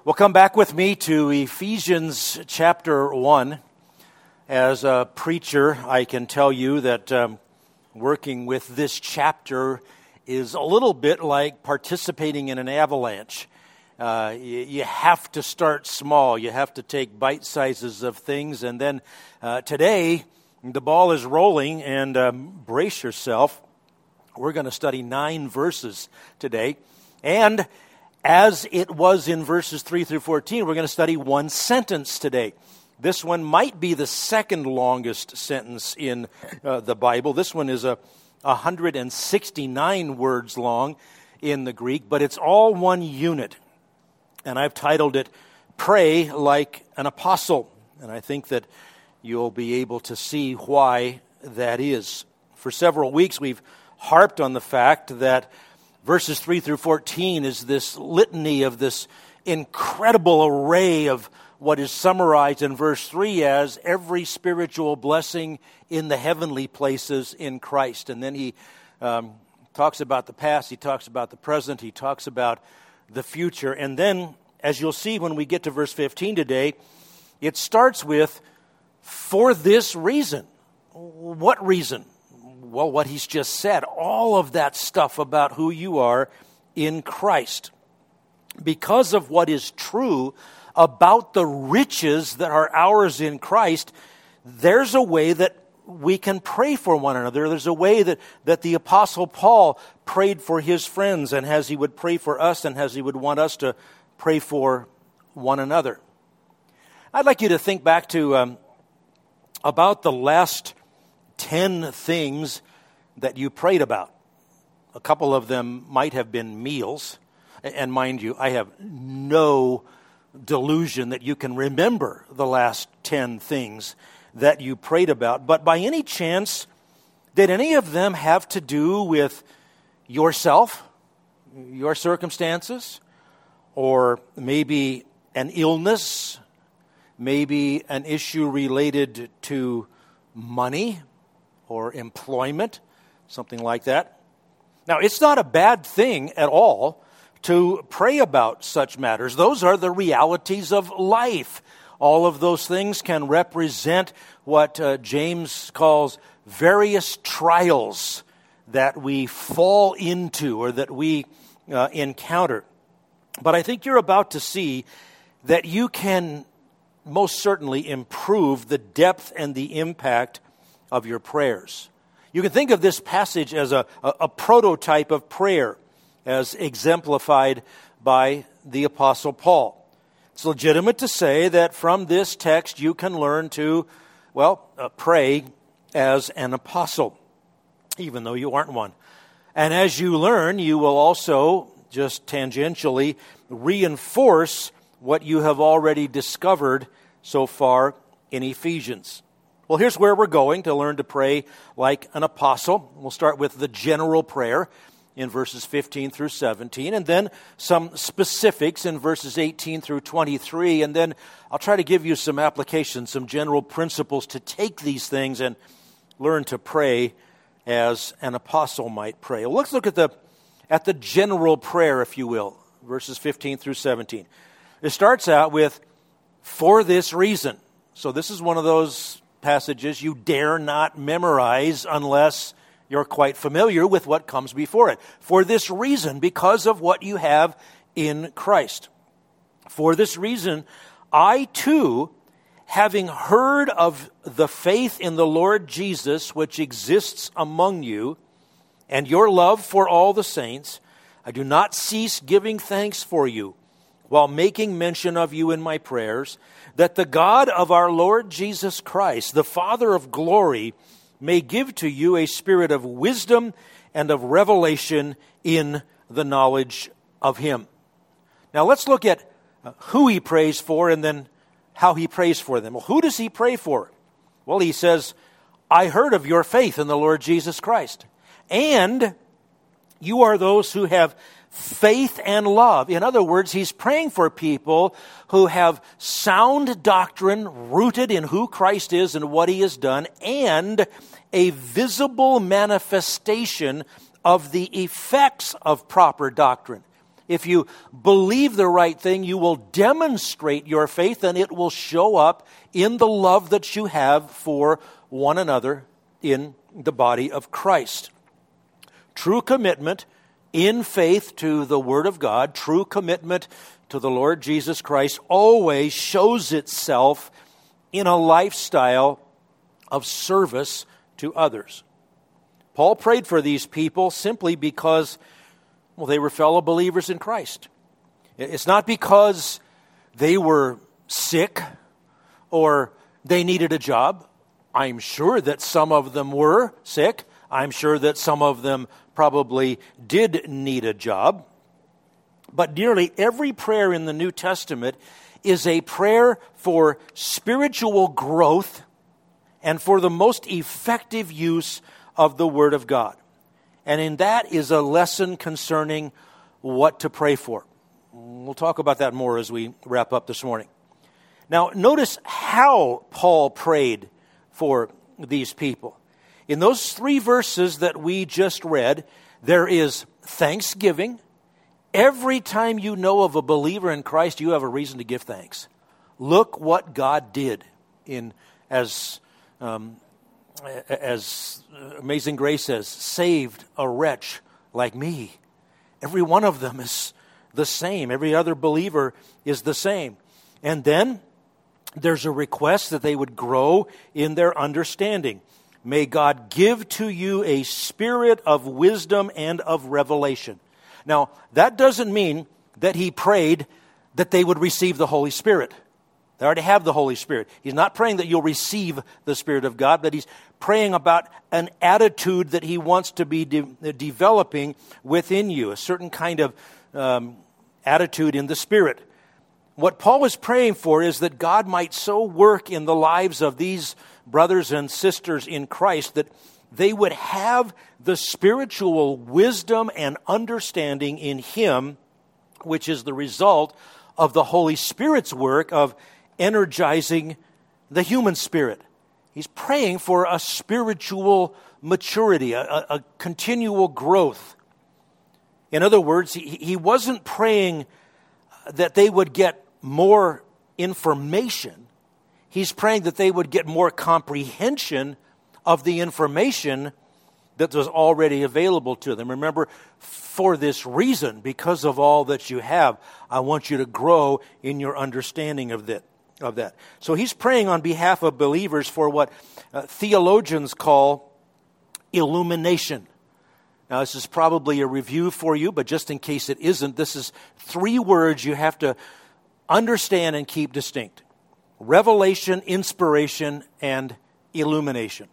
Well, come back with me to Ephesians chapter 1. As a preacher, I can tell you that working with this chapter is a little bit like participating in an avalanche. You have to start small. You have to take bite sizes of things. And then today, the ball is rolling, and brace yourself. We're going to study 9 verses today. And as it was in verses 3 through 14, we're going to study one sentence today. This one might be the second longest sentence in the Bible. This one is 169 words long in the Greek, but it's all one unit. And I've titled it, Pray Like an Apostle. And I think that you'll be able to see why that is. For several weeks, we've harped on the fact that verses 3 through 14 is this litany of this incredible array of what is summarized in verse 3 as every spiritual blessing in the heavenly places in Christ. And then he talks about the past, he talks about the present, he talks about the future. And then, as you'll see when we get to verse 15 today, it starts with, for this reason. What reason? Well, what he's just said, all of that stuff about who you are in Christ. Because of what is true about the riches that are ours in Christ, there's a way that we can pray for one another. There's a way that the Apostle Paul prayed for his friends, and as he would pray for us, and as he would want us to pray for one another. I'd like you to think back to about the last 10 things that you prayed about. A couple of them might have been meals. And mind you, I have no delusion that you can remember the last 10 things that you prayed about. But by any chance, did any of them have to do with yourself, your circumstances, or maybe an illness, maybe an issue related to money or employment, something like that? Now, it's not a bad thing at all to pray about such matters. Those are the realities of life. All of those things can represent what James calls various trials that we fall into or that we encounter. But I think you're about to see that you can most certainly improve the depth and the impact of your prayers. You can think of this passage as a prototype of prayer, as exemplified by the Apostle Paul. It's legitimate to say that from this text you can learn to, pray as an apostle, even though you aren't one. And as you learn, you will also, just tangentially, reinforce what you have already discovered so far in Ephesians. Well, here's where we're going to learn to pray like an apostle. We'll start with the general prayer in verses 15 through 17, and then some specifics in verses 18 through 23, and then I'll try to give you some applications, some general principles to take these things and learn to pray as an apostle might pray. Well, let's look at the general prayer, if you will, verses 15 through 17. It starts out with, for this reason. So this is one of those passages you dare not memorize unless you're quite familiar with what comes before it. For this reason, because of what you have in Christ. For this reason, I too, having heard of the faith in the Lord Jesus which exists among you, and your love for all the saints, I do not cease giving thanks for you, while making mention of you in my prayers, that the God of our Lord Jesus Christ, the Father of glory, may give to you a spirit of wisdom and of revelation in the knowledge of Him. Now let's look at who he prays for and then how he prays for them. Well, who does he pray for? Well, he says, I heard of your faith in the Lord Jesus Christ, and you are those who have faith and love. In other words, he's praying for people who have sound doctrine rooted in who Christ is and what he has done, and a visible manifestation of the effects of proper doctrine. If you believe the right thing, you will demonstrate your faith, and it will show up in the love that you have for one another in the body of Christ. True commitment in faith to the Word of God, true commitment to the Lord Jesus Christ always shows itself in a lifestyle of service to others. Paul prayed for these people simply because, well, they were fellow believers in Christ. It's not because they were sick or they needed a job. I'm sure that some of them were sick. I'm sure that some of them probably did need a job. But nearly every prayer in the New Testament is a prayer for spiritual growth and for the most effective use of the Word of God. And in that is a lesson concerning what to pray for. We'll talk about that more as we wrap up this morning. Now, notice how Paul prayed for these people. In those 3 verses that we just read, there is thanksgiving. Every time you know of a believer in Christ, you have a reason to give thanks. Look what God did in as Amazing Grace says, saved a wretch like me. Every one of them is the same. Every other believer is the same. And then there's a request that they would grow in their understanding. May God give to you a spirit of wisdom and of revelation. Now, that doesn't mean that he prayed that they would receive the Holy Spirit. They already have the Holy Spirit. He's not praying that you'll receive the Spirit of God, but he's praying about an attitude that he wants to be developing within you, a certain kind of attitude in the Spirit. What Paul was praying for is that God might so work in the lives of these brothers and sisters in Christ that they would have the spiritual wisdom and understanding in Him, which is the result of the Holy Spirit's work of energizing the human spirit. He's praying for a spiritual maturity, a continual growth. In other words, he wasn't praying that they would get more information. He's praying that they would get more comprehension of the information that was already available to them. Remember, for this reason, because of all that you have, I want you to grow in your understanding of that. So he's praying on behalf of believers for what theologians call illumination. Now, this is probably a review for you, but just in case it isn't, this is 3 words you have to understand and keep distinct. Revelation, inspiration, and illumination.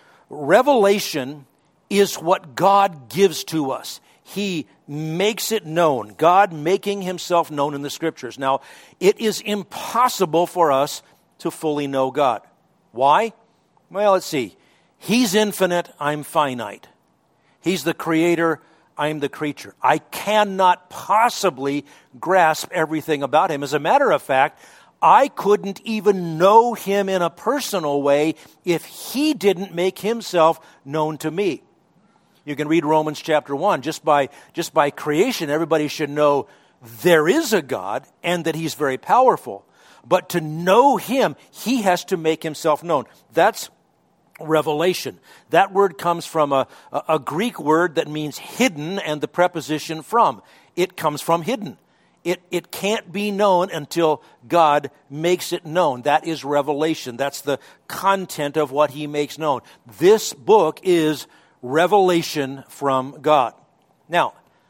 Revelation is what God gives to us. He makes it known. God making Himself known in the Scriptures. Now, it is impossible for us to fully know God. Why? Well, let's see. He's infinite, I'm finite. He's the creator, I'm the creature. I cannot possibly grasp everything about Him. As a matter of fact, I couldn't even know Him in a personal way if He didn't make Himself known to me. You can read Romans chapter 1. Just by creation, everybody should know there is a God and that He's very powerful. But to know Him, He has to make Himself known. That's revelation. That word comes from a Greek word that means hidden and the preposition from. It comes from hidden. It can't be known until God makes it known. That is revelation. That's the content of what He makes known. This book is revelation from God. Now,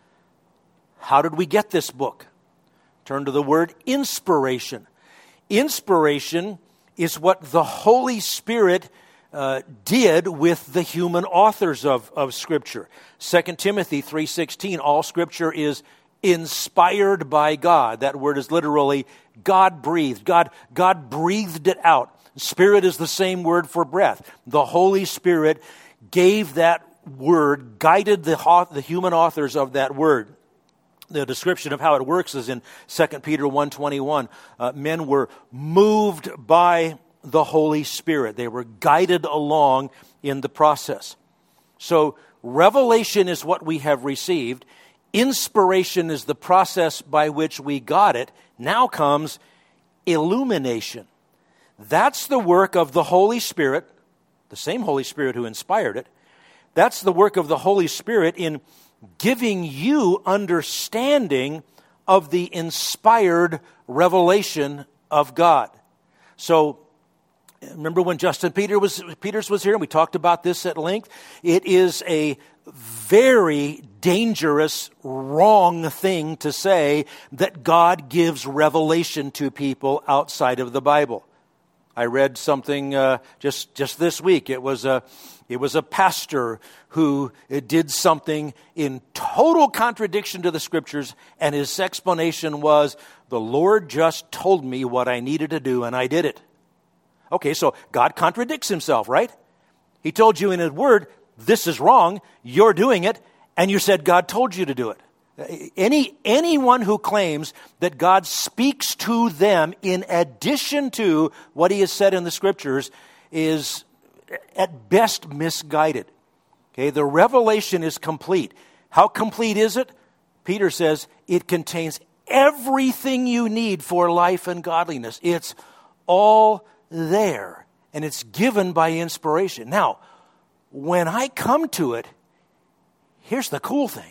how did we get this book? Turn to the word inspiration. Inspiration is what the Holy Spirit did with the human authors of Scripture. 2 Timothy 3:16, all Scripture is inspired by God. That word is literally God-breathed. God breathed it out. Spirit is the same word for breath. The Holy Spirit gave that word, guided the human authors of that word. The description of how it works is in 2 Peter 1:21. Men were moved by the Holy Spirit. They were guided along in the process. So revelation is what we have received. inspiration is the process by which we got it. Now comes illumination. That's the work of the Holy Spirit, the same Holy Spirit who inspired it. That's the work of the Holy Spirit in giving you understanding of the inspired revelation of God. So, remember when Justin Peters was here, and we talked about this at length? It is a very dangerous, wrong thing to say that God gives revelation to people outside of the Bible. I read something just this week. It was a pastor who did something in total contradiction to the Scriptures, and his explanation was, the Lord just told me what I needed to do, and I did it. Okay, so God contradicts himself, right? He told you in his word, this is wrong, you're doing it, and you said God told you to do it. Anyone who claims that God speaks to them in addition to what he has said in the Scriptures is at best misguided. Okay, the revelation is complete. How complete is it? Peter says it contains everything you need for life and godliness. It's all there, and it's given by inspiration. Now, when I come to it, here's the cool thing.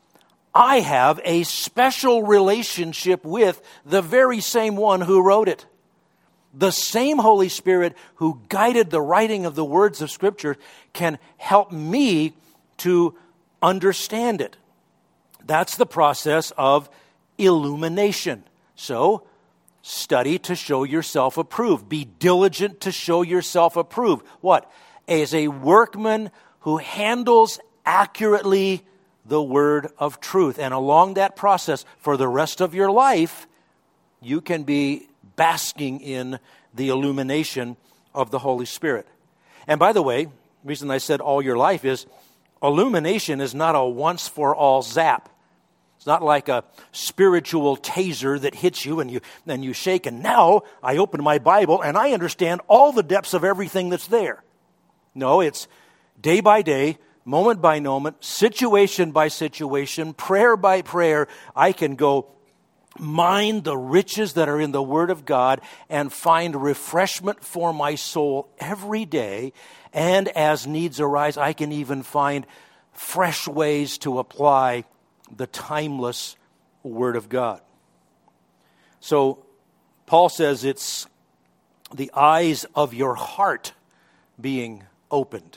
I have a special relationship with the very same one who wrote it. The same Holy Spirit who guided the writing of the words of Scripture can help me to understand it. That's the process of illumination. So, study to show yourself approved. Be diligent to show yourself approved. What? As a workman who handles accurately the word of truth. And along that process, for the rest of your life, you can be basking in the illumination of the Holy Spirit. And by the way, the reason I said all your life is, illumination is not a once-for-all zap. It's not like a spiritual taser that hits you and you shake, and now I open my Bible and I understand all the depths of everything that's there. No, it's day by day, moment by moment, situation by situation, prayer by prayer. I can go mine the riches that are in the Word of God and find refreshment for my soul every day. And as needs arise, I can even find fresh ways to apply the timeless Word of God. So Paul says it's the eyes of your heart being opened.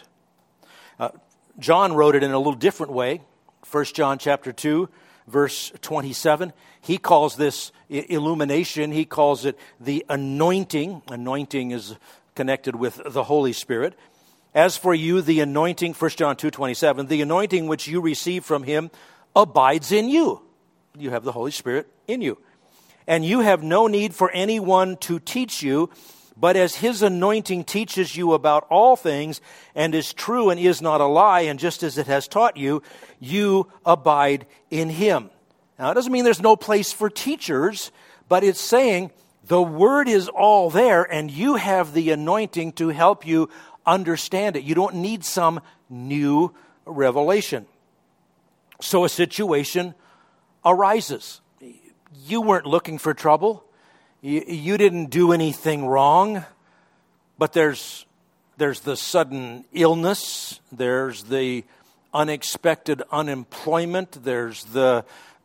John wrote it in a little different way. 1 John chapter 2, verse 27. He calls this illumination. He calls it the anointing. Anointing is connected with the Holy Spirit. As for you, the anointing, 1 John 2:27, the anointing which you receive from him abides in you. You have the Holy Spirit in you. And you have no need for anyone to teach you, but as his anointing teaches you about all things, and is true and is not a lie, and just as it has taught you, you abide in him. Now, it doesn't mean there's no place for teachers, but it's saying the Word is all there, and you have the anointing to help you understand it. You don't need some new revelation. So a situation arises. You weren't looking for trouble. You didn't do anything wrong, but there's the sudden illness, there's the unexpected unemployment, there's the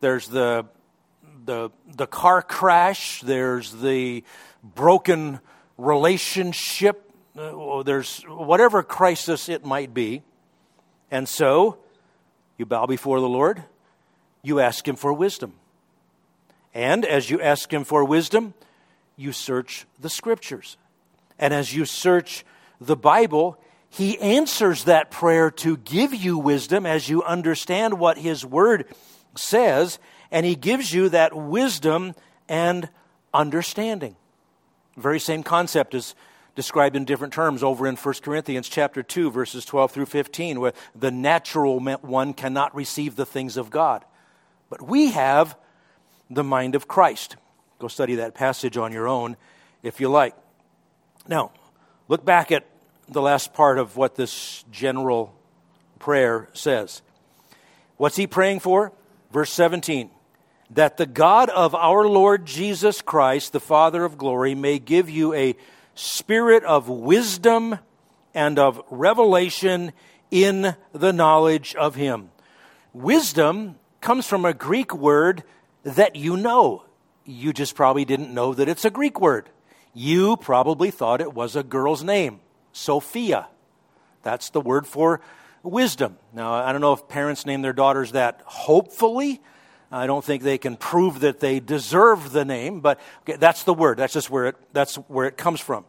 car crash, there's the broken relationship, there's whatever crisis it might be. And so you bow before the Lord, you ask him for wisdom. And as you ask him for wisdom, you search the Scriptures. And as you search the Bible, he answers that prayer to give you wisdom as you understand what his Word says, and he gives you that wisdom and understanding. The very same concept is described in different terms over in 1 Corinthians chapter 2, verses 12 through 15, where the natural one cannot receive the things of God. But we have the mind of Christ. Go study that passage on your own if you like. Now, look back at the last part of what this general prayer says. What's he praying for? Verse 17, that the God of our Lord Jesus Christ, the Father of glory, may give you a spirit of wisdom and of revelation in the knowledge of Him. Wisdom comes from a Greek word that you know. You just probably didn't know that it's a Greek word. You probably thought it was a girl's name, Sophia. That's the word for wisdom. Now, I don't know if parents name their daughters that hopefully. I don't think they can prove that they deserve the name, but okay, that's the word. That's just where it comes from.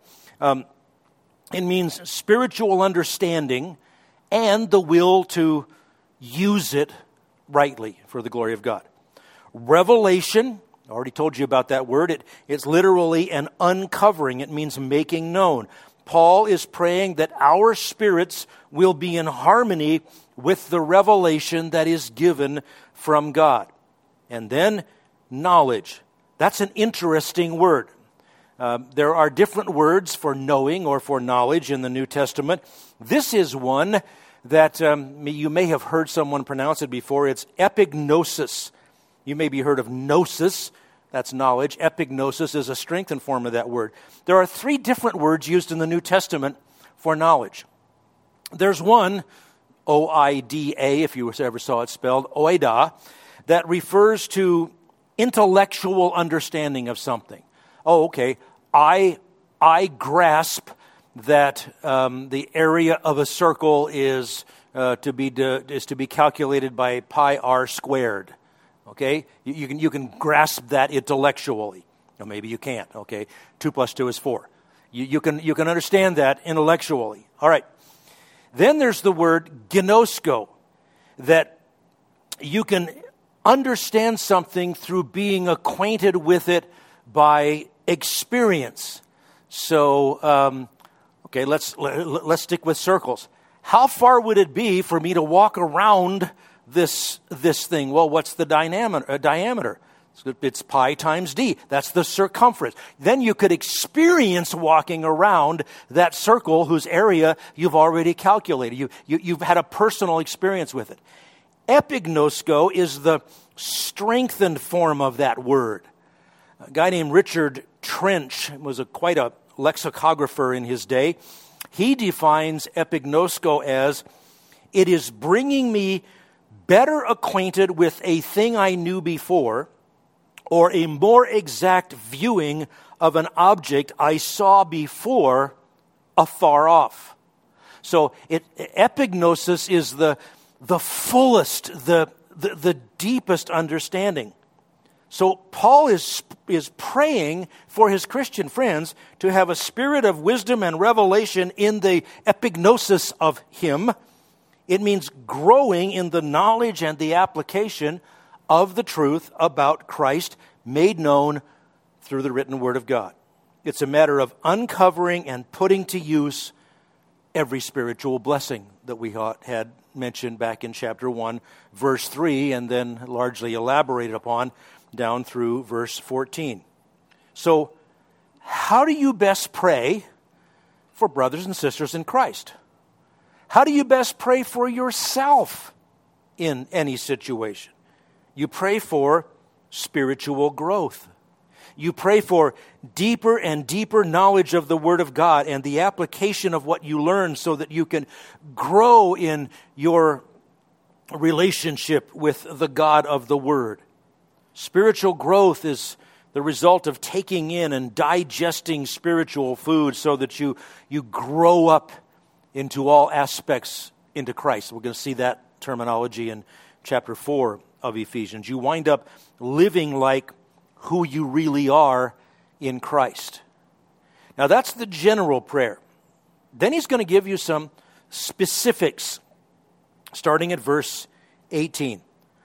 It means spiritual understanding and the will to use it rightly for the glory of God. Revelation, I already told you about that word. It's literally an uncovering. It means making known. Paul is praying that our spirits will be in harmony with the revelation that is given from God. And then knowledge. That's an interesting word. There are different words for knowing or for knowledge in the New Testament. This is one that you may have heard someone pronounce it before. It's epignosis. You may be heard of gnosis. That's knowledge. Epignosis is a strengthened form of that word. There are 3 different words used in the New Testament for knowledge. There's one, O-I-D-A, if you ever saw it spelled, oida, that refers to intellectual understanding of something. Oh, okay, I grasp that the area of a circle is to be calculated by pi r squared. Okay, you can grasp that intellectually. Or maybe you can't. Okay, 2 plus 2 is 4. You can understand that intellectually. All right. Then there's the word gnosko, that you can understand something through being acquainted with it by experience. So, okay, let's stick with circles. How far would it be for me to walk around this thing? Well, what's the diameter? It's pi times d. That's the circumference. Then you could experience walking around that circle whose area you've already calculated. You've had a personal experience with it. Epignosko is the strengthened form of that word. A guy named Richard Trench was quite a lexicographer in his day. He defines epignosko as, it is bringing me better acquainted with a thing I knew before, or a more exact viewing of an object I saw before afar off. So epignosis is the fullest, the deepest understanding. So Paul is praying for his Christian friends to have a spirit of wisdom and revelation in the epignosis of him. It means growing in the knowledge and the application of the truth about Christ made known through the written word of God. It's a matter of uncovering and putting to use every spiritual blessing that we had mentioned back in chapter 1, verse 3, and then largely elaborated upon down through verse 14. So, how do you best pray for brothers and sisters in Christ? How do you best pray for yourself in any situation? You pray for spiritual growth. You pray for deeper and deeper knowledge of the Word of God and the application of what you learn so that you can grow in your relationship with the God of the Word. Spiritual growth is the result of taking in and digesting spiritual food so that you grow up into all aspects into Christ. We're going to see that terminology in chapter 4 of Ephesians. You wind up living like who you really are in Christ. Now that's the general prayer. Then he's going to give you some specifics, starting at verse 18.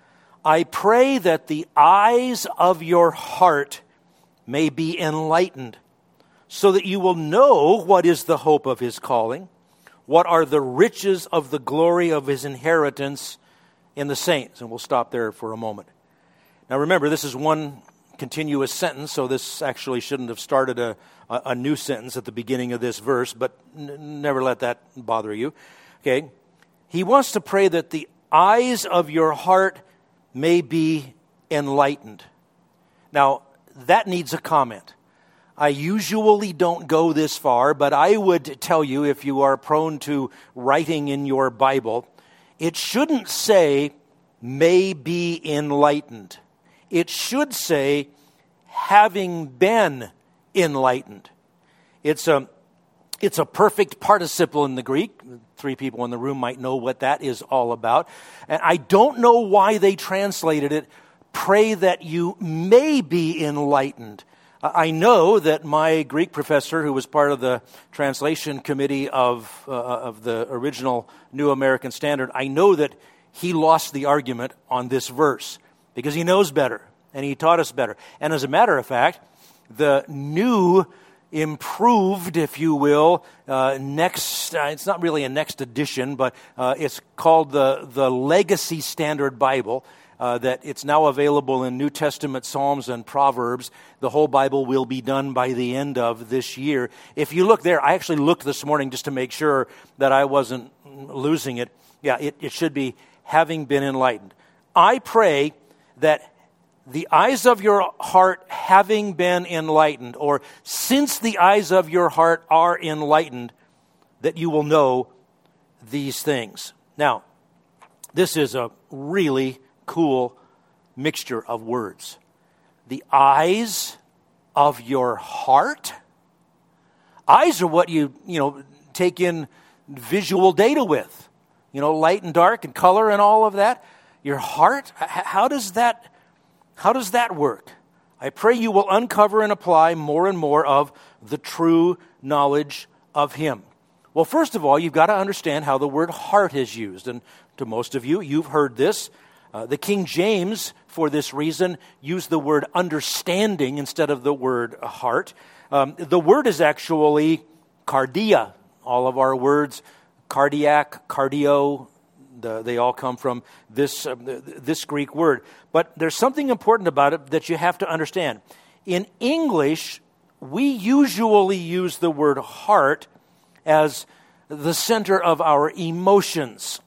I pray that the eyes of your heart may be enlightened, so that you will know what is the hope of his calling, what are the riches of the glory of his inheritance in the saints. And we'll stop there for a moment. Now remember, this is one continuous sentence, so this actually shouldn't have started a new sentence at the beginning of this verse, but never let that bother you. Okay, he wants to pray that the eyes of your heart may be enlightened. Now, that needs a comment. I usually don't go this far, but I would tell you, if you are prone to writing in your Bible, it shouldn't say, may be enlightened. It should say, having been enlightened. It's a perfect participle in the Greek. 3 people in the room might know what that is all about. And I don't know why they translated it, pray that you may be enlightened. I know that my Greek professor, who was part of the translation committee of the original New American Standard, I know that he lost the argument on this verse because he knows better and he taught us better. And as a matter of fact, the new improved, if you will, it's not really a next edition, but it's called the Legacy Standard Bible, that it's now available in New Testament, Psalms, and Proverbs. The whole Bible will be done by the end of this year. If you look there, I actually looked this morning just to make sure that I wasn't losing it. Yeah, it should be having been enlightened. I pray that the eyes of your heart having been enlightened, or since the eyes of your heart are enlightened, that you will know these things. Now, this is a really cool mixture of words. The eyes of your heart. Eyes are what you take in visual data with. Light and dark and color and all of that. Your heart, how does that work? I pray you will uncover and apply more and more of the true knowledge of Him. Well, first of all, you've got to understand how the word heart is used. And to most of you, you've heard this. The King James, for this reason, used the word understanding instead of the word heart. The word is actually cardia. All of our words, cardiac, cardio, they all come from this Greek word. But there's something important about it that you have to understand. In English, we usually use the word heart as the center of our emotions.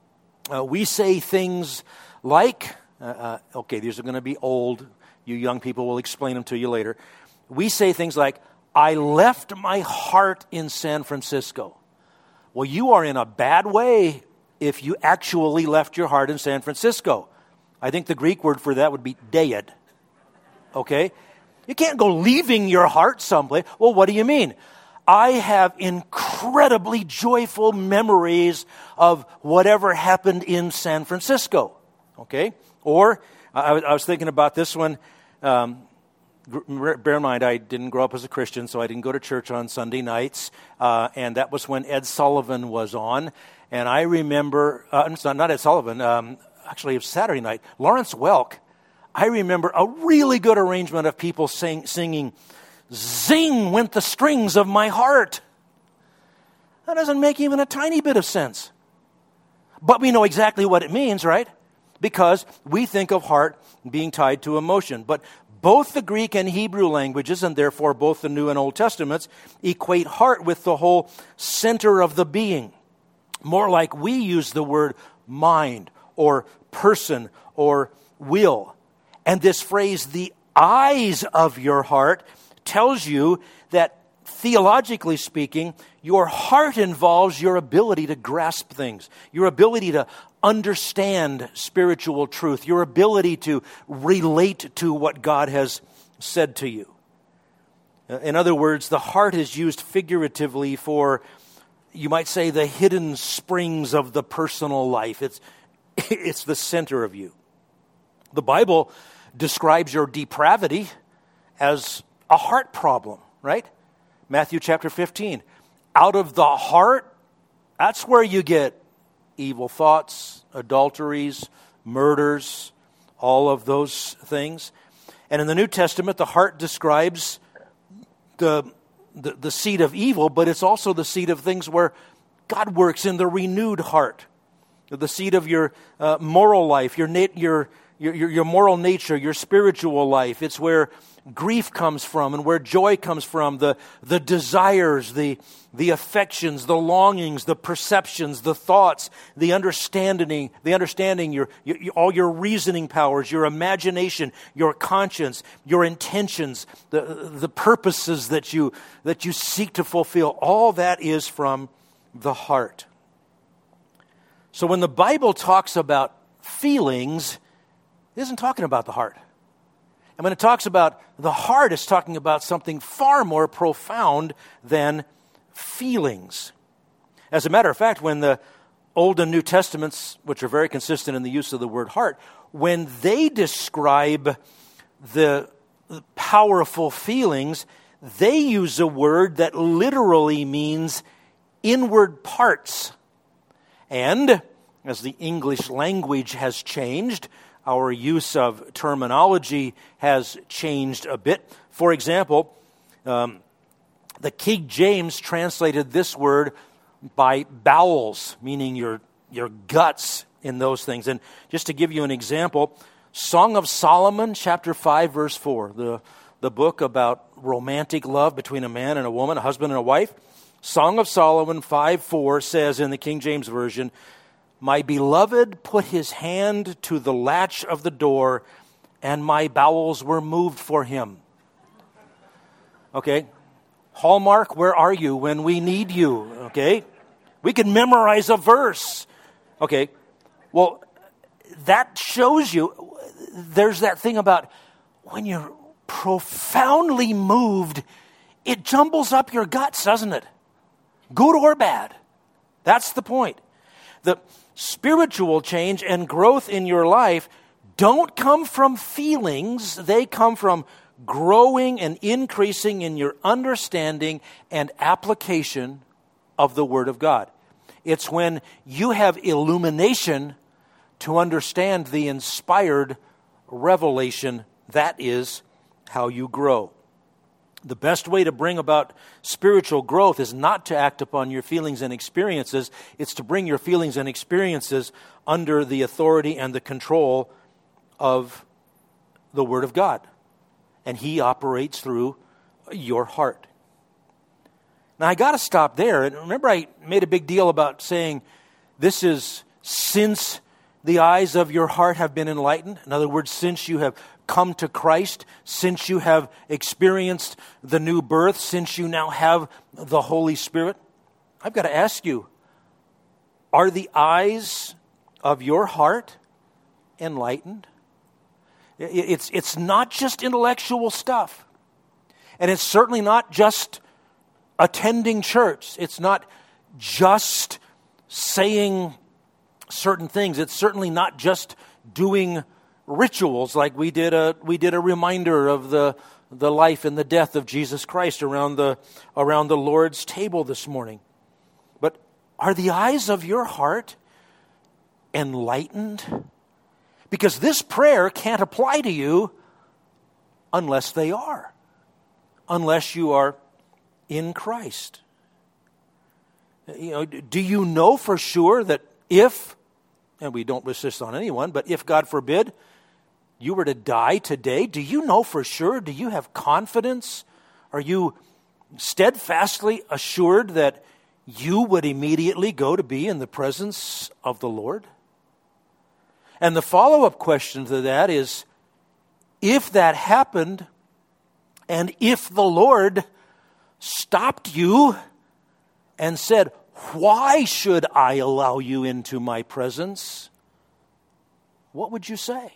We say things like, these are going to be old. You young people will explain them to you later. We say things like, I left my heart in San Francisco. Well, you are in a bad way if you actually left your heart in San Francisco. I think the Greek word for that would be deid. Okay? You can't go leaving your heart someplace. Well, what do you mean? I have incredibly joyful memories of whatever happened in San Francisco. Okay? Or, I was thinking about this one. Bear in mind, I didn't grow up as a Christian, so I didn't go to church on Sunday nights. And that was when Ed Sullivan was on. And I remember, not Ed Sullivan, actually it was Saturday night, Lawrence Welk. I remember a really good arrangement of people singing, "Zing went the strings of my heart." That doesn't make even a tiny bit of sense. But we know exactly what it means, right? Because we think of heart being tied to emotion. But both the Greek and Hebrew languages, and therefore both the New and Old Testaments, equate heart with the whole center of the being. More like we use the word mind or person or will. And this phrase, the eyes of your heart, tells you that theologically speaking, your heart involves your ability to grasp things, your ability to understand spiritual truth, your ability to relate to what God has said to you. In other words, the heart is used figuratively for, you might say, the hidden springs of the personal life. It's the center of you. The Bible describes your depravity as a heart problem, right? Matthew chapter 15. Out of the heart, that's where you get evil thoughts, adulteries, murders, all of those things. And in the New Testament, the heart describes the seat of evil, but it's also the seat of things where God works in the renewed heart. The seat of your moral life, your moral nature, your spiritual life. It's where grief comes from and where joy comes from, the desires, the affections, the longings, the perceptions, the thoughts, the understanding, all your reasoning powers, your imagination, your conscience, your intentions, the purposes that you seek to fulfill. All that is from the heart. So when the Bible talks about feelings, it isn't talking about the heart. And when it talks about the heart, it's talking about something far more profound than feelings. As a matter of fact, when the Old and New Testaments, which are very consistent in the use of the word heart, when they describe the powerful feelings, they use a word that literally means inward parts. And as the English language has changed, our use of terminology has changed a bit. For example, the King James translated this word by bowels, meaning your guts in those things. And just to give you an example, Song of Solomon, chapter 5, verse 4, the book about romantic love between a man and a woman, a husband and a wife. Song of Solomon 5:4 says in the King James Version, "My beloved put his hand to the latch of the door, and my bowels were moved for him." Okay? Hallmark, where are you when we need you? Okay? We can memorize a verse. Okay? Well, that shows you, there's that thing about when you're profoundly moved, it jumbles up your guts, doesn't it? Good or bad. That's the point. The spiritual change and growth in your life don't come from feelings. They come from growing and increasing in your understanding and application of the Word of God. It's when you have illumination to understand the inspired revelation. That is how you grow. The best way to bring about spiritual growth is not to act upon your feelings and experiences. It's to bring your feelings and experiences under the authority and the control of the Word of God. And He operates through your heart. Now, I got to stop there. And remember, I made a big deal about saying this is since the eyes of your heart have been enlightened. In other words, since you have come to Christ, since you have experienced the new birth, since you now have the Holy Spirit. I've got to ask you, are the eyes of your heart enlightened? It's not just intellectual stuff. And it's certainly not just attending church. It's not just saying certain things. It's certainly not just doing rituals like we did a reminder of the life and the death of Jesus Christ around the Lord's table this morning. But are the eyes of your heart enlightened? Because this prayer can't apply to you unless they are. Unless you are in Christ. You know, do you know for sure that if, and we don't wish this on anyone, but if, God forbid, you were to die today, do you know for sure? Do you have confidence? Are you steadfastly assured that you would immediately go to be in the presence of the Lord? And the follow-up question to that is, if that happened, and if the Lord stopped you and said, "Why should I allow you into my presence?" what would you say?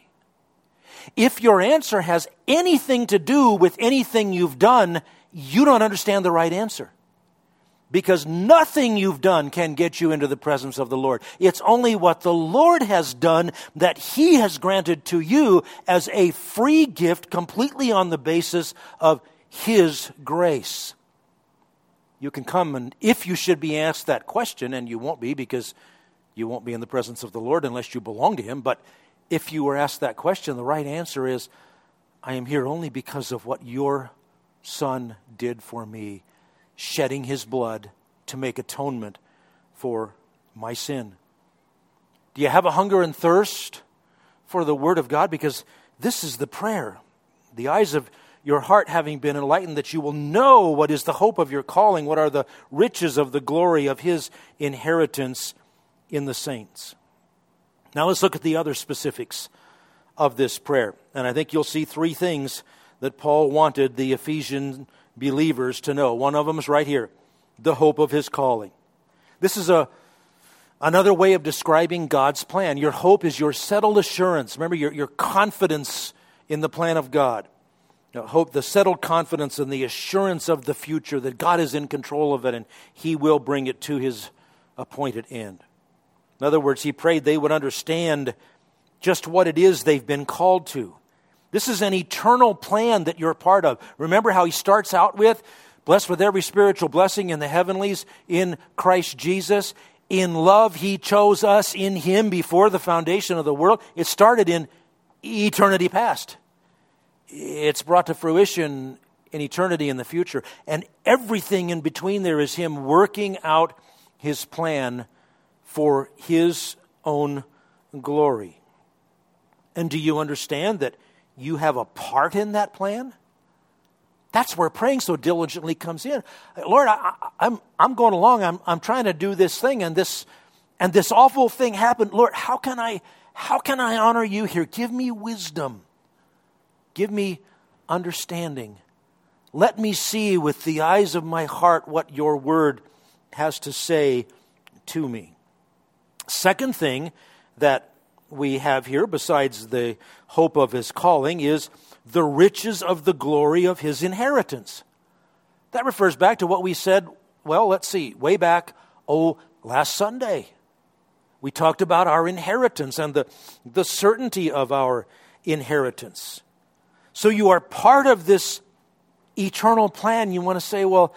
If your answer has anything to do with anything you've done, you don't understand the right answer. Because nothing you've done can get you into the presence of the Lord. It's only what the Lord has done that He has granted to you as a free gift, completely on the basis of His grace. You can come, and if you should be asked that question, and you won't be because you won't be in the presence of the Lord unless you belong to Him, but if you were asked that question, the right answer is, I am here only because of what your Son did for me, shedding His blood to make atonement for my sin. Do you have a hunger and thirst for the Word of God? Because this is the prayer. The eyes of your heart having been enlightened, that you will know what is the hope of your calling, what are the riches of the glory of his inheritance in the saints. Now let's look at the other specifics of this prayer. And I think you'll see three things that Paul wanted the Ephesian believers to know. One of them is right here, the hope of his calling. This is another way of describing God's plan. Your hope is your settled assurance. Remember, your confidence in the plan of God. Hope, the settled confidence and the assurance of the future, that God is in control of it and he will bring it to his appointed end. In other words, he prayed they would understand just what it is they've been called to. This is an eternal plan that you're part of. Remember how he starts out with, blessed with every spiritual blessing in the heavenlies in Christ Jesus. In love, he chose us in him before the foundation of the world. It started in eternity past. It's brought to fruition in eternity in the future. And everything in between there is him working out his plan for his own glory. And do you understand that you have a part in that plan? That's where praying so diligently comes in. Lord, I'm going along. I'm trying to do this thing, and this awful thing happened. Lord, how can I honor you here? Give me wisdom. Give me understanding. Let me see with the eyes of my heart what your word has to say to me. Second thing that we have here, besides the hope of his calling, is the riches of the glory of his inheritance. That refers back to what we said, well, let's see, way back, last Sunday. We talked about our inheritance and the certainty of our inheritance. So you are part of this eternal plan. You want to say, well,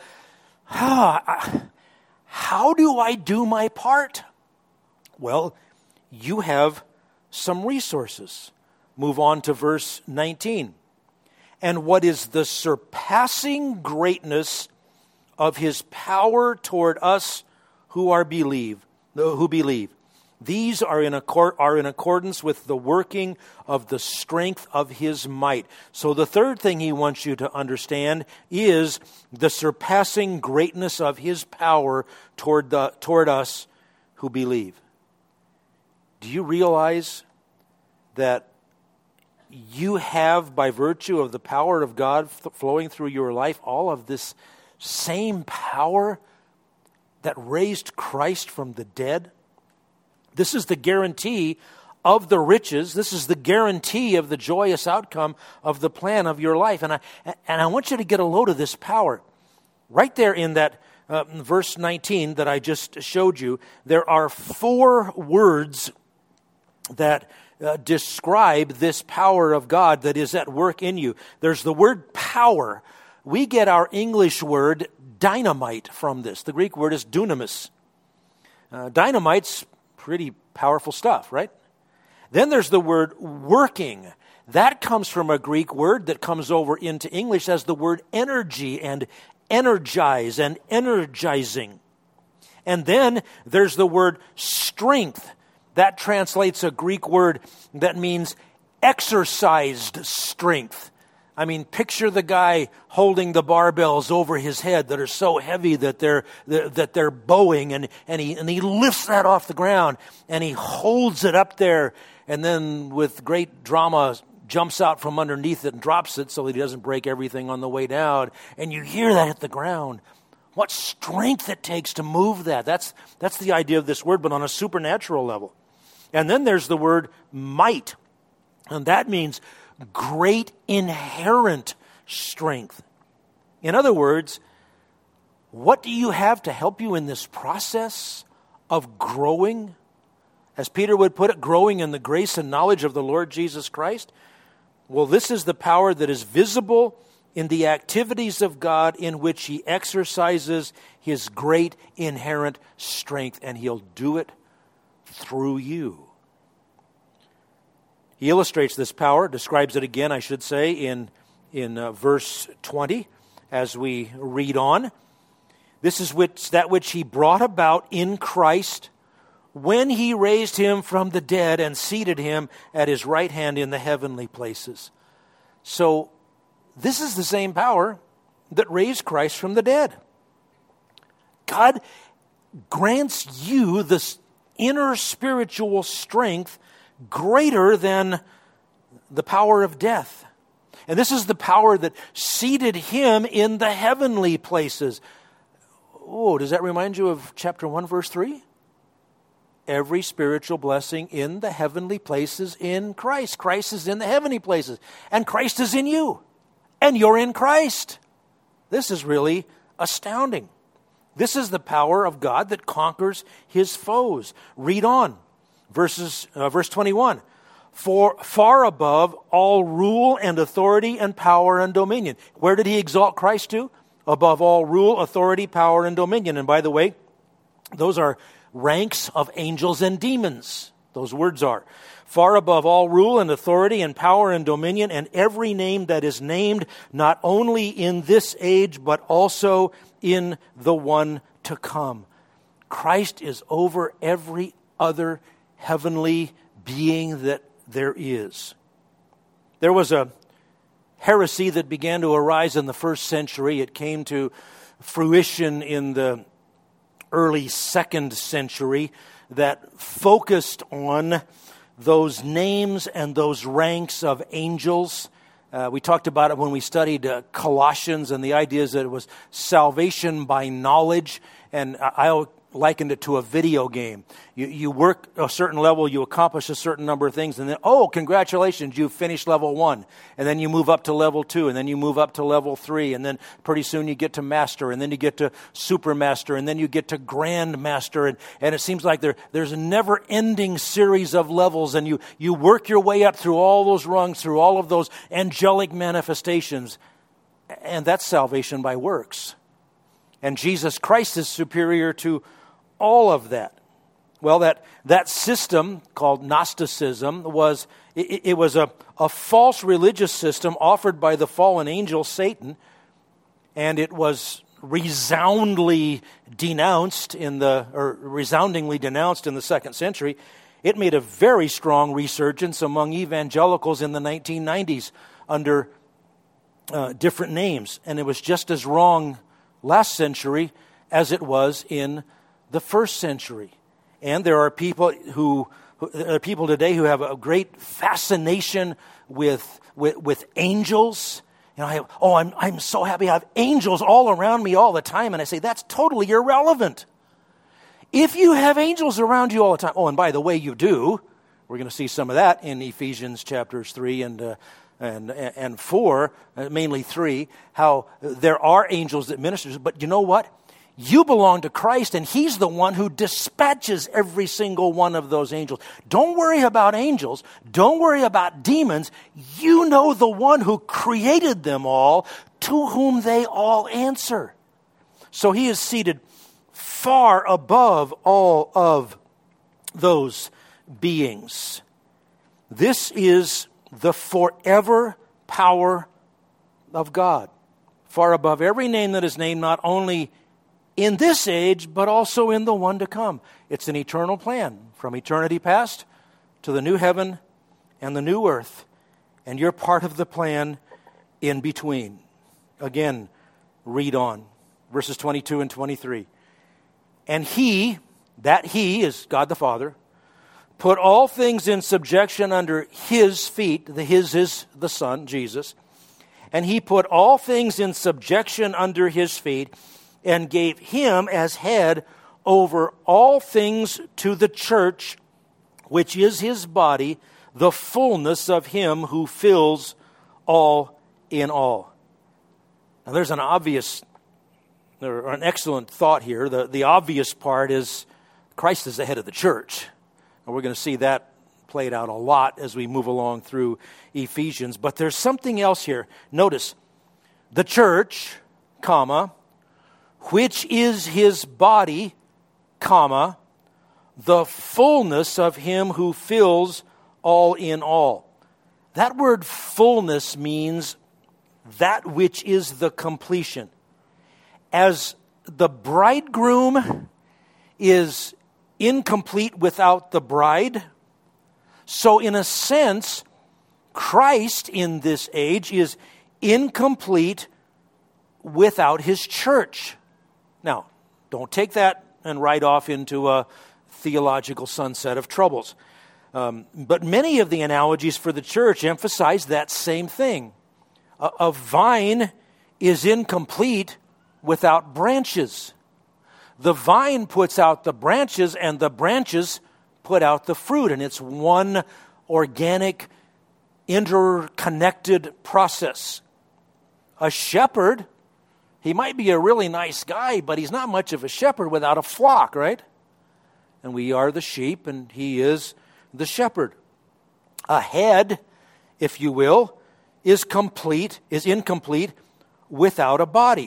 how do I do my part? Well, you have some resources. Move on to verse 19. And what is the surpassing greatness of his power toward us who believe? These are in accordance with the working of the strength of his might. So the third thing he wants you to understand is the surpassing greatness of his power toward us who believe. Do you realize that you have, by virtue of the power of God flowing through your life, all of this same power that raised Christ from the dead? This is the guarantee of the riches. This is the guarantee of the joyous outcome of the plan of your life. And I want you to get a load of this power. Right there in that verse 19 that I just showed you, there are 4 words that describe this power of God that is at work in you. There's the word power. We get our English word dynamite from this. The Greek word is dunamis. Dynamite's pretty powerful stuff, right? Then there's the word working. That comes from a Greek word that comes over into English as the word energy and energize and energizing. And then there's the word strength. That translates a Greek word that means exercised strength. I mean, picture the guy holding the barbells over his head that are so heavy that they're bowing, and he lifts that off the ground and he holds it up there, and then with great drama jumps out from underneath it and drops it so that he doesn't break everything on the way down. And you hear that hit the ground. What strength it takes to move that. That's the idea of this word, but on a supernatural level. And then there's the word might. And that means great inherent strength. In other words, what do you have to help you in this process of growing? As Peter would put it, growing in the grace and knowledge of the Lord Jesus Christ. Well, this is the power that is visible in the activities of God in which he exercises his great inherent strength, and he'll do it through you. He illustrates this power, describes it again, I should say, in verse 20 as we read on. This is that which he brought about in Christ when he raised him from the dead and seated him at his right hand in the heavenly places. So this is the same power that raised Christ from the dead. God grants you this inner spiritual strength greater than the power of death. And this is the power that seated him in the heavenly places. Oh, does that remind you of chapter 1, verse 3? Every spiritual blessing in the heavenly places in Christ. Christ is in the heavenly places. And Christ is in you. And you're in Christ. This is really astounding. This is the power of God that conquers his foes. Read on. Verse 21. For far above all rule and authority and power and dominion. Where did he exalt Christ to? Above all rule, authority, power, and dominion. And by the way, those are ranks of angels and demons. Those words are. Far above all rule and authority and power and dominion and every name that is named, not only in this age, but also in the one to come. Christ is over every other heavenly being that there is. There was a heresy that began to arise in the first century. It came to fruition in the early second century that focused on those names and those ranks of angels. We talked about it when we studied Colossians, and the idea is that it was salvation by knowledge, and I likened it to a video game. You work a certain level, you accomplish a certain number of things, and then, oh, congratulations, you've finished level 1. And then you move up to level 2, and then you move up to level 3, and then pretty soon you get to master, and then you get to super master, and then you get to grand master, and it seems like there's a never-ending series of levels, and you work your way up through all those rungs, through all of those angelic manifestations, and that's salvation by works. And Jesus Christ is superior to all of that. Well, that system called Gnosticism was a false religious system offered by the fallen angel Satan, and it was resoundingly denounced in the 2nd century. It made a very strong resurgence among evangelicals in the 1990s under different names, and it was just as wrong last century as it was in the first century. And there are people today who have a great fascination with angels. You know, I'm so happy I have angels all around me all the time, and I say that's totally irrelevant. If you have angels around you all the time, oh, and by the way, you do. We're going to see some of that in Ephesians chapters 3 and 4, mainly 3, how there are angels that minister. But you know what? You belong to Christ, and he's the one who dispatches every single one of those angels. Don't worry about angels. Don't worry about demons. You know the one who created them all, to whom they all answer. So he is seated far above all of those beings. This is the forever power of God, far above every name that is named, not only in this age, but also in the one to come. It's an eternal plan from eternity past to the new heaven and the new earth, and you're part of the plan in between. Again, read on, verses 22 and 23. And he is God the Father, put all things in subjection under his feet. The his is the Son, Jesus. And he put all things in subjection under his feet and gave him as head over all things to the church, which is his body, the fullness of him who fills all in all. Now there's an excellent thought here. The obvious part is Christ is the head of the church. And we're going to see that played out a lot as we move along through Ephesians. But there's something else here. Notice, the church, comma, which is his body, comma, the fullness of him who fills all in all. That word fullness means that which is the completion. As the bridegroom is incomplete without the bride, so in a sense, Christ in this age is incomplete without his church. Now, don't take that and ride off into a theological sunset of troubles. But many of the analogies for the church emphasize that same thing. A vine is incomplete without branches. The vine puts out the branches, and the branches put out the fruit, and it's one organic, interconnected process. A shepherd, he might be a really nice guy, but he's not much of a shepherd without a flock, right? And we are the sheep, and he is the shepherd. A head, if you will, is incomplete without a body.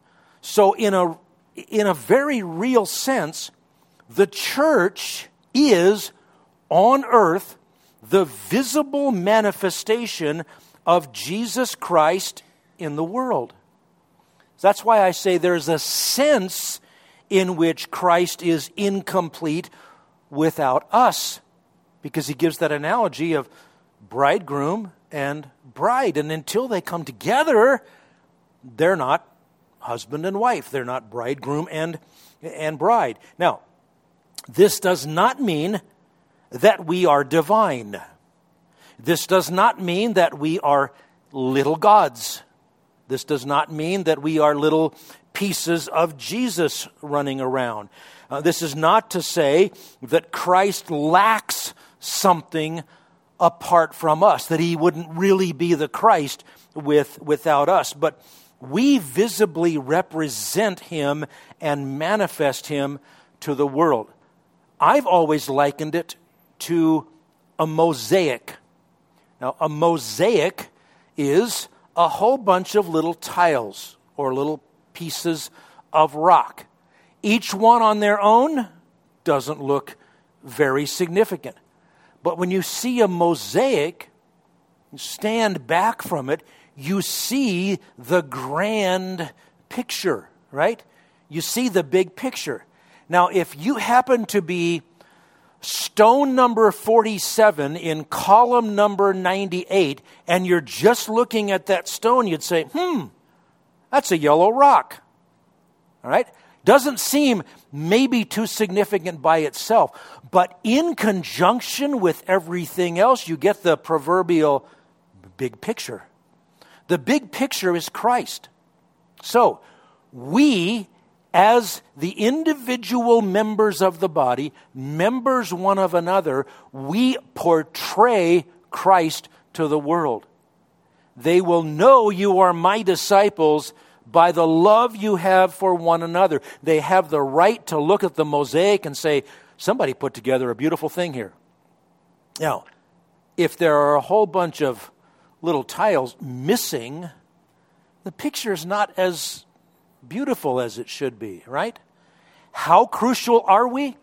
So in a very real sense, the church is on earth the visible manifestation of Jesus Christ in the world. That's why I say there's a sense in which Christ is incomplete without us, because he gives that analogy of bridegroom and bride. And until they come together, they're not husband and wife. They're not bridegroom and bride. Now, this does not mean that we are divine. This does not mean that we are little gods. This does not mean that we are little pieces of Jesus running around. This is not to say that Christ lacks something apart from us, that he wouldn't really be the Christ without us. But we visibly represent him and manifest him to the world. I've always likened it to a mosaic. Now, a mosaic is a whole bunch of little tiles or little pieces of rock. Each one on their own doesn't look very significant. But when you see a mosaic, you stand back from it, you see the grand picture, right? You see the big picture. Now, if you happen to be stone number 47 in column number 98, and you're just looking at that stone, you'd say, that's a yellow rock. All right? Doesn't seem maybe too significant by itself, but in conjunction with everything else, you get the proverbial big picture. The big picture is Christ. So, we, as the individual members of the body, members one of another, we portray Christ to the world. They will know you are my disciples by the love you have for one another. They have the right to look at the mosaic and say, somebody put together a beautiful thing here. Now, if there are a whole bunch of little tiles missing, the picture is not as beautiful as it should be, right? How crucial are we?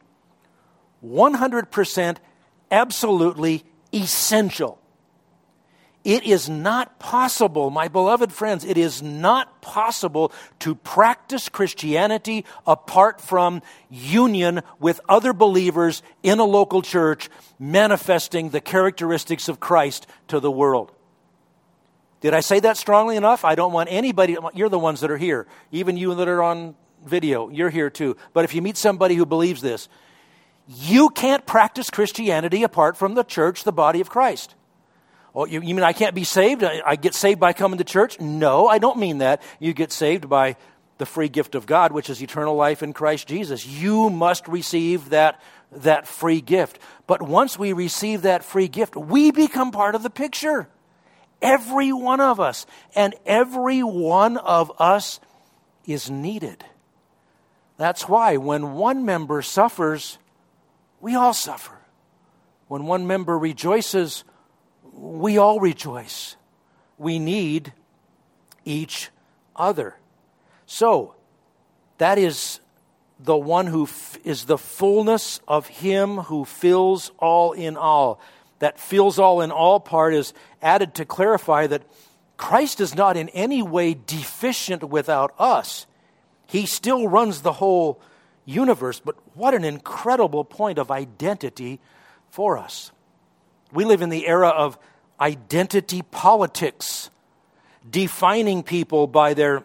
100% absolutely essential. It is not possible, my beloved friends, it is not possible to practice Christianity apart from union with other believers in a local church manifesting the characteristics of Christ to the world. Did I say that strongly enough? I don't want anybody, you're the ones that are here. Even you that are on video, you're here too. But if you meet somebody who believes this, you can't practice Christianity apart from the church, the body of Christ. Oh, you mean I can't be saved? I get saved by coming to church? No, I don't mean that. You get saved by the free gift of God, which is eternal life in Christ Jesus. You must receive that free gift. But once we receive that free gift, we become part of the picture. Every one of us. And every one of us is needed. That's why when one member suffers, we all suffer. When one member rejoices, we all rejoice. We need each other. So, that is the one who is the fullness of him who fills all in all. That fills all in all part is added to clarify that Christ is not in any way deficient without us. He still runs the whole universe, but what an incredible point of identity for us. We live in the era of identity politics. defining people by their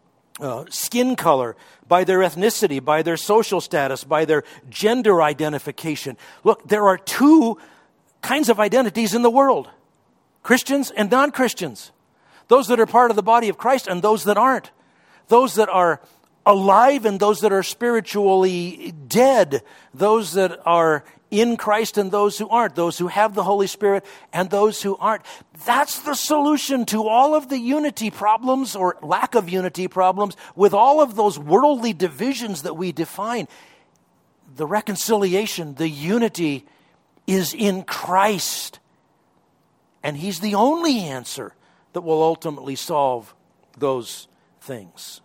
skin color, by their ethnicity, by their social status, by their gender identification. Look, there are two kinds of identities in the world: Christians and non-Christians. Those that are part of the body of Christ and those that aren't. Those that are alive and those that are spiritually dead. Those that are in Christ and those who aren't. Those who have the Holy Spirit and those who aren't. That's the solution to all of the unity problems or lack of unity problems with all of those worldly divisions that we define. The reconciliation, the unity is in Christ. And He's the only answer that will ultimately solve those things.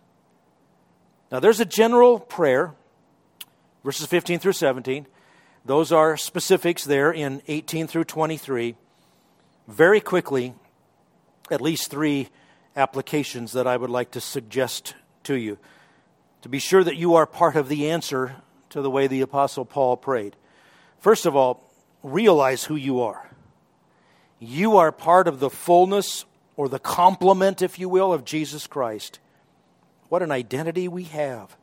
Now, there's a general prayer, verses 15 through 17. Those are specifics there in 18 through 23. Very quickly, at least 3 applications that I would like to suggest to you, to be sure that you are part of the answer to the way the Apostle Paul prayed. First of all, realize who you are. You are part of the fullness or the complement, if you will, of Jesus Christ. What an identity we have.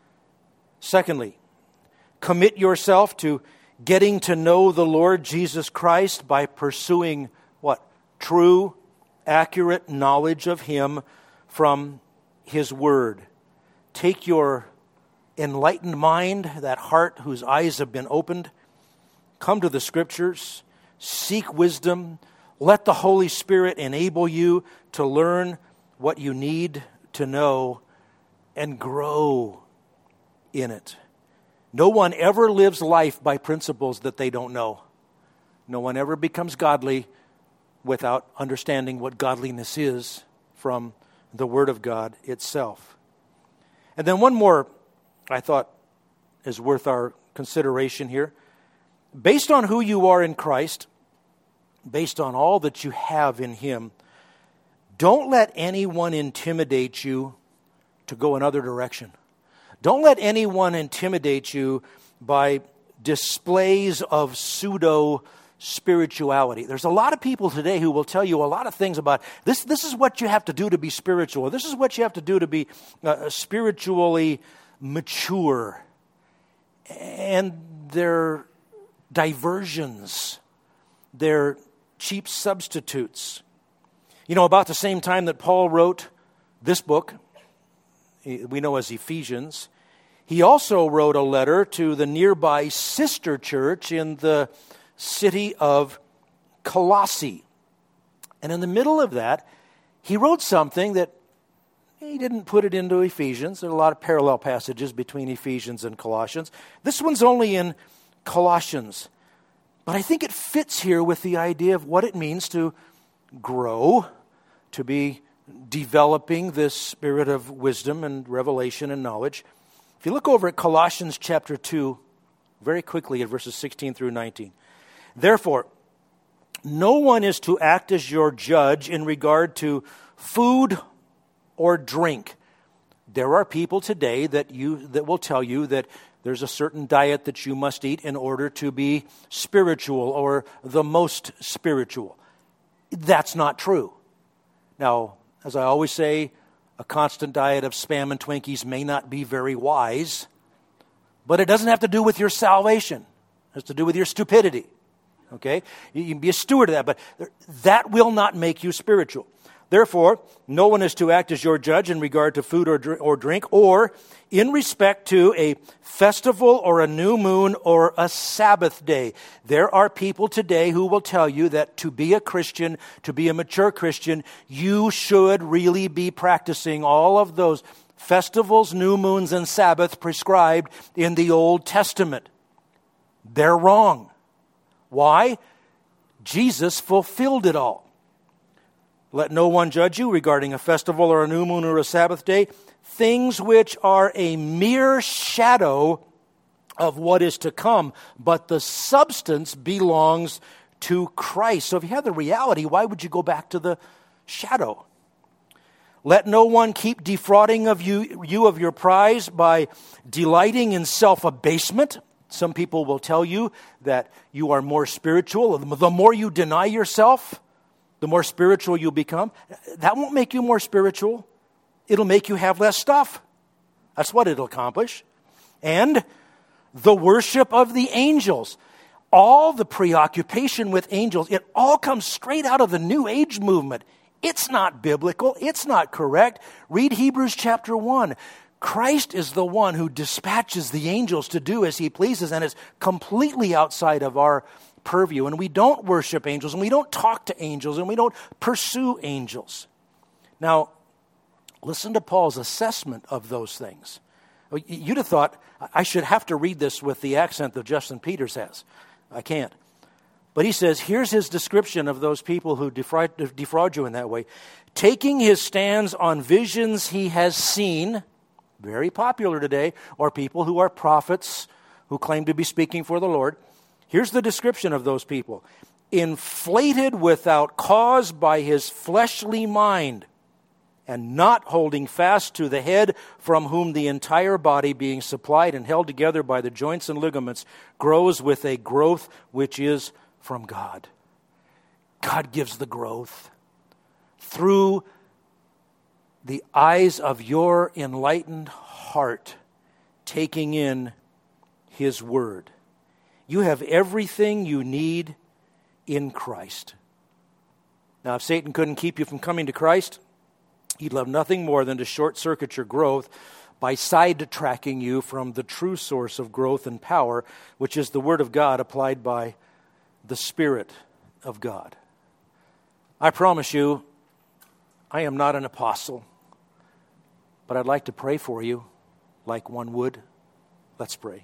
Secondly, commit yourself to getting to know the Lord Jesus Christ by pursuing what? True, accurate knowledge of Him from His Word. Take your enlightened mind, that heart whose eyes have been opened, come to the Scriptures, seek wisdom, let the Holy Spirit enable you to learn what you need to know and grow in it. No one ever lives life by principles that they don't know. No one ever becomes godly without understanding what godliness is from the Word of God itself. And then one more I thought is worth our consideration here. Based on who you are in Christ, based on all that you have in Him, don't let anyone intimidate you to go another direction. Don't let anyone intimidate you by displays of pseudo-spirituality. There's a lot of people today who will tell you a lot of things about this. This is what you have to do to be spiritual. This is what you have to do to be spiritually mature. And they're diversions. They're cheap substitutes. You know, about the same time that Paul wrote this book, we know as Ephesians, he also wrote a letter to the nearby sister church in the city of Colossae. And in the middle of that, he wrote something that he didn't put it into Ephesians. There are a lot of parallel passages between Ephesians and Colossians. This one's only in Colossians. But I think it fits here with the idea of what it means to grow, to be developing this spirit of wisdom and revelation and knowledge. If you look over at Colossians chapter 2, very quickly at verses 16 through 19. Therefore, no one is to act as your judge in regard to food or drink. There are people today that will tell you that there's a certain diet that you must eat in order to be spiritual or the most spiritual. That's not true. Now, as I always say, a constant diet of Spam and Twinkies may not be very wise, but it doesn't have to do with your salvation. It has to do with your stupidity. Okay? You can be a steward of that, but that will not make you spiritual. Therefore, no one is to act as your judge in regard to food or drink, or in respect to a festival or a new moon or a Sabbath day. There are people today who will tell you that to be a Christian, to be a mature Christian, you should really be practicing all of those festivals, new moons, and Sabbath prescribed in the Old Testament. They're wrong. Why? Jesus fulfilled it all. Let no one judge you regarding a festival or a new moon or a Sabbath day, things which are a mere shadow of what is to come, but the substance belongs to Christ. So if you have the reality, why would you go back to the shadow? Let no one keep defrauding of you of your prize by delighting in self-abasement. Some people will tell you that you are more spiritual the more you deny yourself. the more spiritual you become. That won't make you more spiritual. It'll make you have less stuff. That's what it'll accomplish. And the worship of the angels. All the preoccupation with angels, it all comes straight out of the New Age movement. It's not biblical. It's not correct. Read Hebrews chapter 1. Christ is the one who dispatches the angels to do as he pleases, and it's completely outside of our purview. And we don't worship angels, and we don't talk to angels, and we don't pursue angels. Now, listen to Paul's assessment of those things. You'd have thought, I should have to read this with the accent that Justin Peters has. I can't. But he says, here's his description of those people who defraud you in that way. Taking his stands on visions he has seen, very popular today, or people who are prophets who claim to be speaking for the Lord. Here's the description of those people. Inflated without cause by his fleshly mind, and not holding fast to the head, from whom the entire body, being supplied and held together by the joints and ligaments, grows with a growth which is from God. God gives the growth through the eyes of your enlightened heart, taking in his word. You have everything you need in Christ. Now, if Satan couldn't keep you from coming to Christ, he'd love nothing more than to short-circuit your growth by sidetracking you from the true source of growth and power, which is the Word of God applied by the Spirit of God. I promise you, I am not an apostle, but I'd like to pray for you like one would. Let's pray.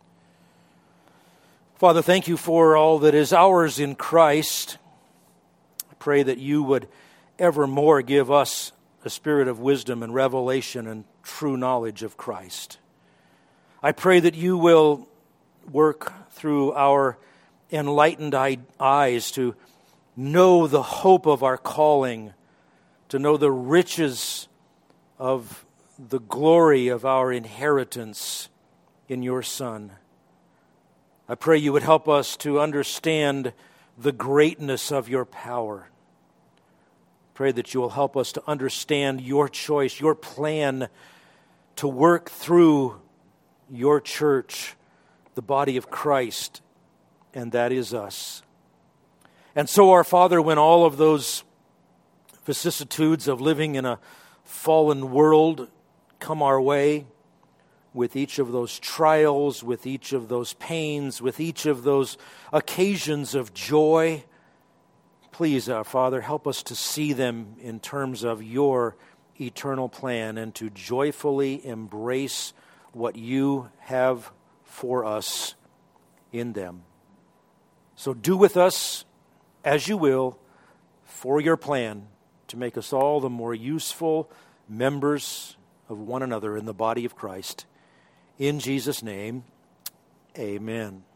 Father, thank you for all that is ours in Christ. I pray that you would evermore give us a spirit of wisdom and revelation and true knowledge of Christ. I pray that you will work through our enlightened eyes to know the hope of our calling, to know the riches of the glory of our inheritance in your Son. I pray you would help us to understand the greatness of your power. Pray that you will help us to understand your choice, your plan to work through your church, the body of Christ, and that is us. And so, our Father, when all of those vicissitudes of living in a fallen world come our way, with each of those trials, with each of those pains, with each of those occasions of joy, please, our Father, help us to see them in terms of your eternal plan and to joyfully embrace what you have for us in them. So do with us as you will for your plan to make us all the more useful members of one another in the body of Christ. In Jesus' name, amen.